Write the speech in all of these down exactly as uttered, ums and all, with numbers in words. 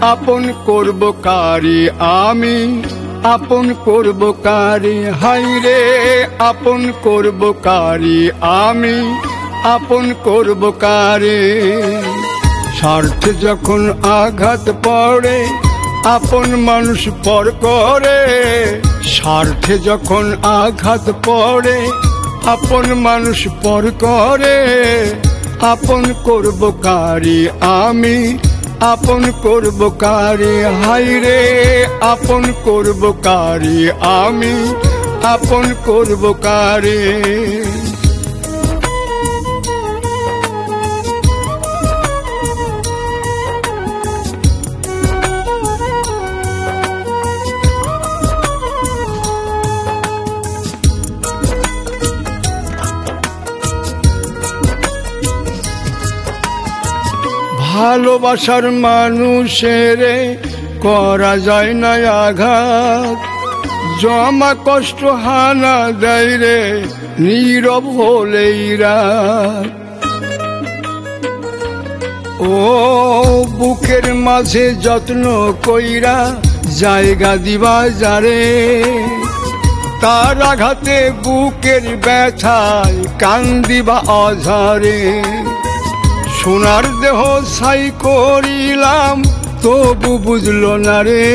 আপন করব কারে আমি, আপন করব কারে, হায়রে আপন করব কারে আমি, আপন করব কারে। স্বার্থে যখন আঘাত পড়ে আপন মানুষ পর করে, স্বার্থে যখন আঘাত পড়ে আপন মানুষ পর করে। আপন করব কারে আমি, আপন করব কারে, হায়রে আপন করব কারে আমি, আপন করব কারে। ভালোবাসার মানুষের করা যায় না আঘাত, জমা কষ্ট হানা দেয় রে নীরব হলেই রাত। ও বুকের মাঝে যত্ন কইরা জায়গা দিবা যারে, তার আঘাতে বুকের ব্যথায় কান্দিবা অঝরে। সোনার দেহ ছাই করিলাম তবু বুঝলো না রে,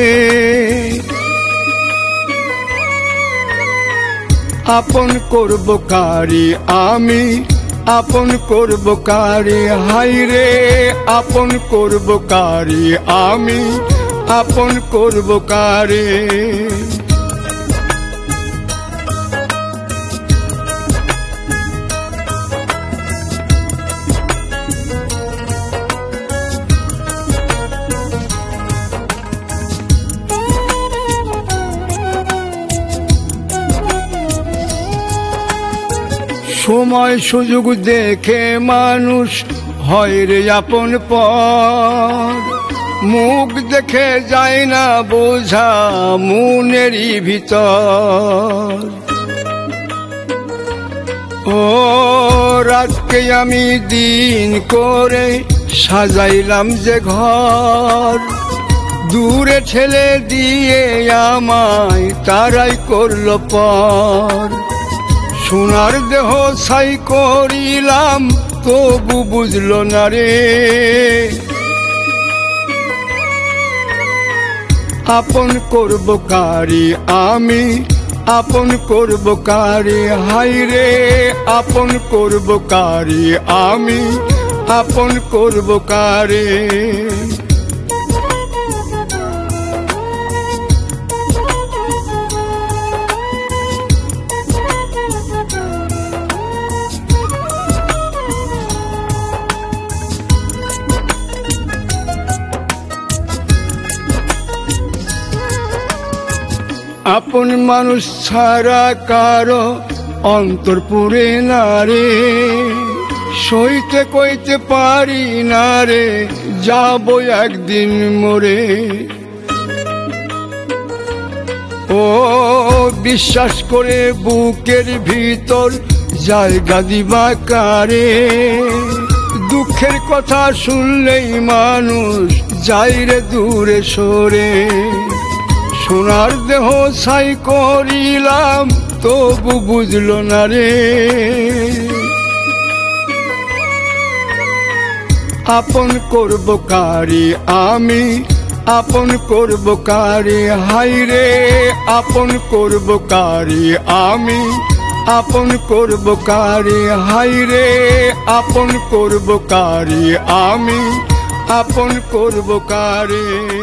আপন করব কারে আমি, আপন করব কারে, হায়রে আপন করব কারে আমি, আপন করব কারে। সময় সুযোগ দেখে মানুষ হয় রে আপন পর, মুখ দেখে যায় না বোঝা মনেরই ভিতর। ও রাতকে আমি দিন করে সাজাইলাম যে ঘর, দূরে ঠেলে দিয়ে আমায় তারাই করলো পর। সোনার দেহ ছাই করিলাম তবু বুঝলো না রে, আপন করব কারে আমি, আপন করব কারে, হায়রে আপন করব কারে আমি, আপন করব কারে। আপন মানুষ ছাড়া কারো অন্তর পুরে না রে, সইতে কইতে পারি না রে যাব একদিন মরে। ও বিশ্বাস করে বুকের ভিতর জায়গা দিবা কারে, দুঃখের কথা শুনলেই মানুষ যায় রে দূরে সরে। সোনার দেহ ছাই করিলাম তবু বুঝলো না রে, আপন করব কারে আমি, আপন করব কারে, হায়রে আপন করব কারে আমি, আপন করব কারে, হায়রে আপন করব কারে আমি, আপন করব কারে।